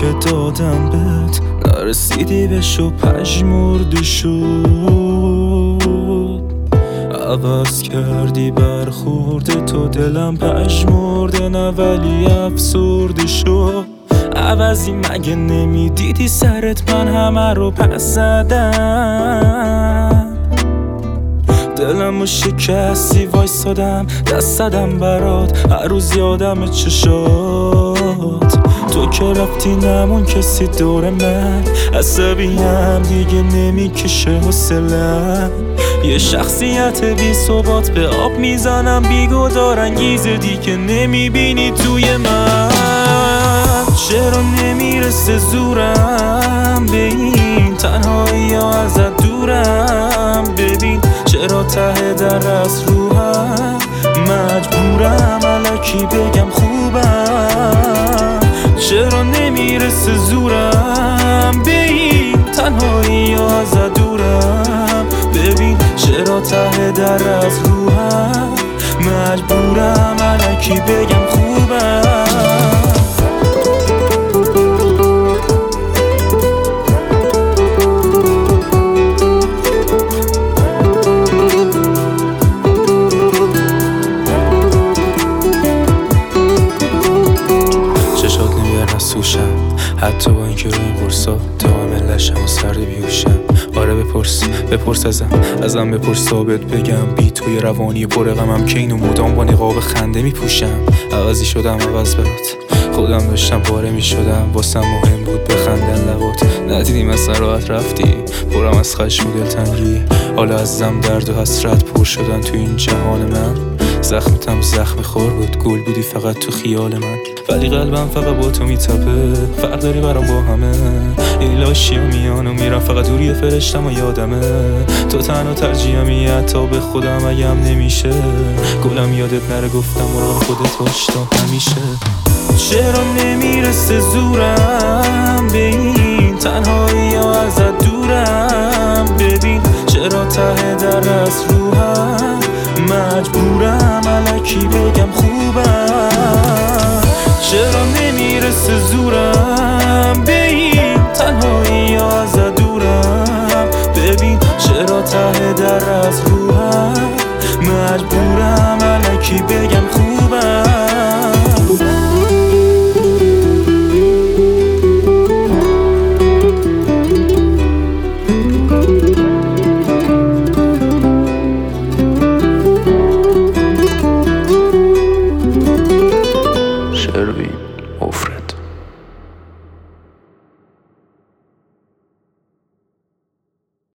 که دادم بهت نرسیدی بشو پژمرده شد. عوض کردی برخورد تو، دلم پژمرده نه ولی افسرده شد. عوضی مگه نمیدیدی سرت من همه رو پس زدم. دلمو شکستی وایسادم دست زدم برات، هر روز یادم چشات. تو که رفتی نمون کسی دور من، عصبیم دیگه نمیکشه حوصله‌ام. یه شخصیت بی ثبات به آب میزنم، بیگدار انگیزه دیگه نمیبینی توی من. چرا نمیرسه زورم به این تنهایی ها ازت دورم؟ ببین چرا ته در از روحم مجبورم الکی بگم خوبم. چرا نمیرسه زورم به این تنهایی ها ازت دورم؟ ببین چرا ته در از روحم مجبورم الکی بگم خوبم. حتی با اینکه روی این قرصا تا ملشم و سرد بیوشم. آره بپرس ازم بپرس ثابت بگم بی توی روانی پر غمم که اینو مدام با نقاب خنده میپوشم. عوضی شدم عوض برات، خودم داشتم پاره میشدم، واسم مهم بود بخندن لبات. ندیدی مثلا راحت رفتی پرم از خشم و دلتنگی، حالا ازم درد و حسرت پر شدن تو این جهان من. زخمتم زخم خور بود، گل بودی فقط تو خیال من، ولی قلبم فقط با تو میتپه. فرق داری برام با همه این لاشی و میان و میرم، فقط دوری فرشتم و یادمه. تو تنها ترجیحمی حتی به خودم اگم نمیشه. گلم یادت نره گفتم برام خودت باش تا همیشه. چرا نمیرسه زورم به این تنهایی ها ازت دورم؟ ببین چرا ته در از روحم مجبورم الکی بگم خوبم. چرا نمیرسه زورم